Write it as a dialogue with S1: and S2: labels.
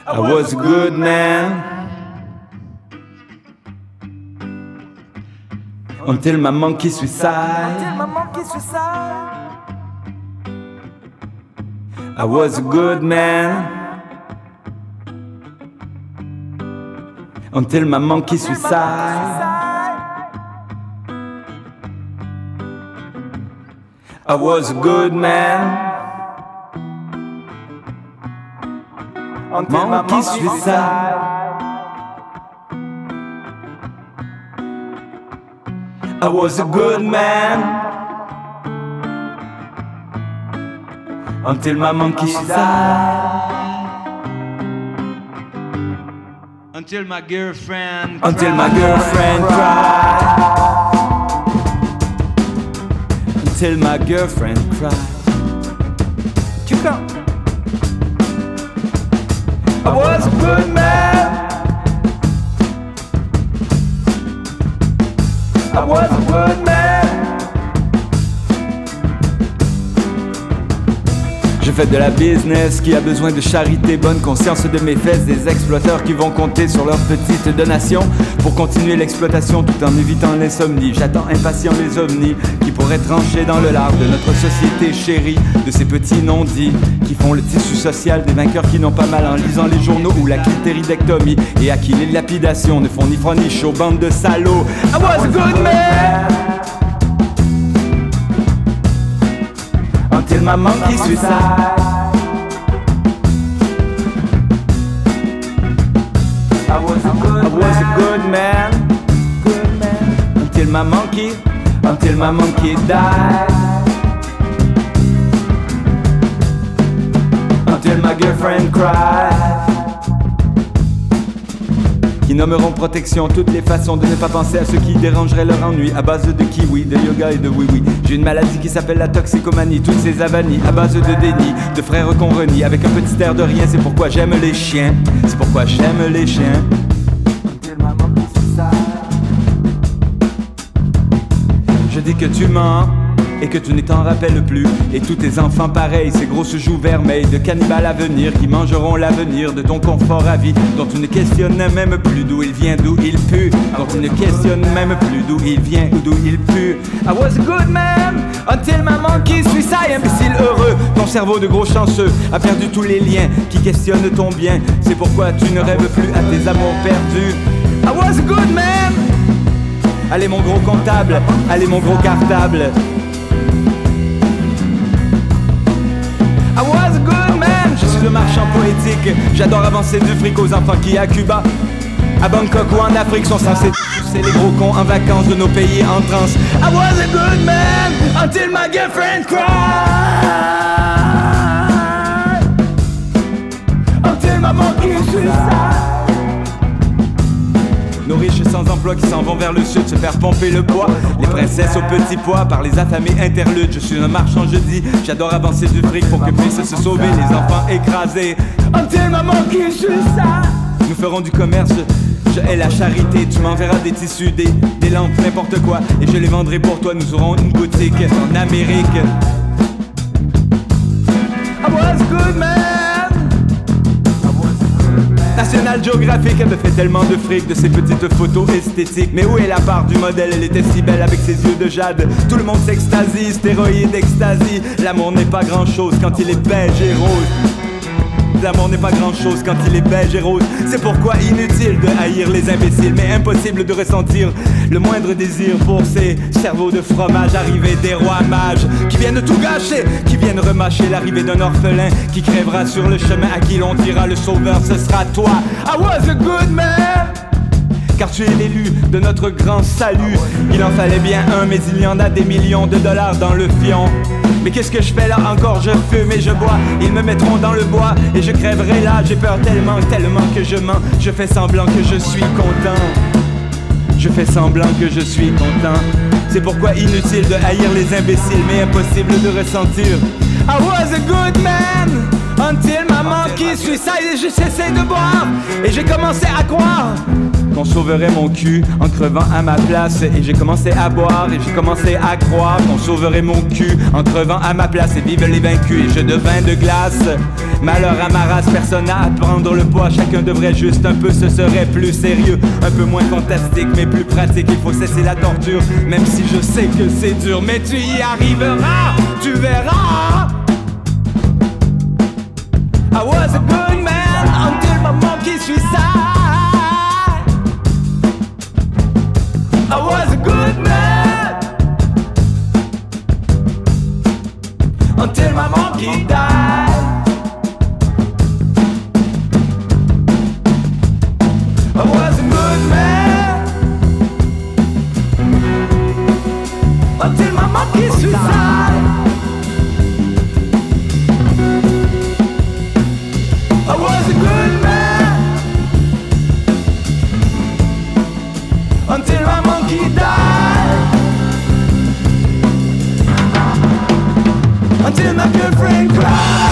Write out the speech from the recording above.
S1: I was a good man until my monkey suicide. I was a good man until my monkey suicide. I was a good man until my monkey suicide. I was a good man until my monkey suicide. Until my girlfriend cried. Until my girlfriend cried. Until my girlfriend cried. You come. I was a good man. I was a good man. Je fais de la business qui a besoin de charité, bonne conscience de mes fesses, des exploiteurs qui vont compter sur leurs petites donations pour continuer l'exploitation tout en évitant l'insomnie. J'attends impatient les ovnis qui pourraient trancher dans le lard de notre société chérie, de ces petits non-dits qui font le tissu social des vainqueurs qui n'ont pas mal en lisant les journaux ou la clitéridectomie et à qui les lapidations ne font ni froid ni chaud, bande de salauds. I was a good man until my monkey suicide. I was a good man until my monkey died. Until my girlfriend cried. Qui nommeront protection toutes les façons de ne pas penser à ce qui dérangerait leur ennui. À base de kiwi, de yoga et de oui-oui. J'ai une maladie qui s'appelle la toxicomanie. Toutes ces avanies à base de déni, de frères qu'on renie. Avec un petit air de rien, c'est pourquoi j'aime les chiens. C'est pourquoi j'aime les chiens. Je dis que tu mens et que tu ne t'en rappelles plus. Et tous tes enfants pareils, ces grosses joues vermeilles de cannibales à venir qui mangeront l'avenir de ton confort à vie, dont tu ne questionnes même plus d'où il vient, d'où il pue, dont tu ne questionnes même plus d'où il vient ou d'où il pue. I was a good man until my monkey suicide. Imbécile heureux, ton cerveau de gros chanceux a perdu tous les liens qui questionnent ton bien. C'est pourquoi tu ne rêves plus à tes amours perdus. I was a good man. Allez mon gros comptable, allez mon gros cartable. I was a good man. Je suis le marchand poétique. J'adore avancer du fric aux enfants qui à Cuba, à Bangkok ou en Afrique sont censés pousser les gros cons en vacances de nos pays en transe. I was a good man until my girlfriend cried. Until my monkey suicide. Nos riches sans emploi qui s'en vont vers le sud se faire pomper le poids. Les princesses au petit pois par les affamés interludes. Je suis un marchand jeudi, j'adore avancer du fric pour que puissent se sauver les enfants écrasés. Until my monkey suicide. Nous ferons du commerce, je hais la charité. Tu m'enverras des tissus, des lampes, n'importe quoi, et je les vendrai pour toi. Nous aurons une boutique en Amérique. I was a good man. National Geographic, elle me fait tellement de fric de ces petites photos esthétiques. Mais où est la part du modèle? Elle était si belle avec ses yeux de jade. Tout le monde s'extasie, stéroïde, extasie. L'amour n'est pas grand chose quand il est beige et rose. L'amour n'est pas grand chose quand il est beige et rose. C'est pourquoi inutile de haïr les imbéciles, mais impossible de ressentir le moindre désir pour ces cerveaux de fromage arrivés des rois mages qui viennent tout gâcher, qui viennent remâcher l'arrivée d'un orphelin qui crèvera sur le chemin, à qui l'on dira le sauveur ce sera toi. I was a good man. Car tu es l'élu de notre grand salut. Il en fallait bien un, mais il y en a des millions de dollars dans le fion. Mais qu'est-ce que je fais là encore? Je fume et je bois. Ils me mettront dans le bois et je crèverai là. J'ai peur tellement, tellement que je mens. Je fais semblant que je suis content. Je fais semblant que je suis content. C'est pourquoi inutile de haïr les imbéciles, mais impossible de ressentir. I was a good man until my monkey suicide. Et j'ai cessé de boire et j'ai commencé à croire qu'on sauverait mon cul en crevant à ma place. Et j'ai commencé à boire et j'ai commencé à croire qu'on sauverait mon cul en crevant à ma place. Et vive les vaincus et je devins de glace. Malheur à ma race, personne à prendre le poids. Chacun devrait juste un peu, ce serait plus sérieux. Un peu moins fantastique mais plus pratique. Il faut cesser la torture, même si je sais que c'est dur. Mais tu y arriveras, tu verras. I was a good man until my monkey suicide. I was a good man until my monkey died. I was a good man until my monkey suicide. I was a good man until my monkey died. Until my girlfriend cried.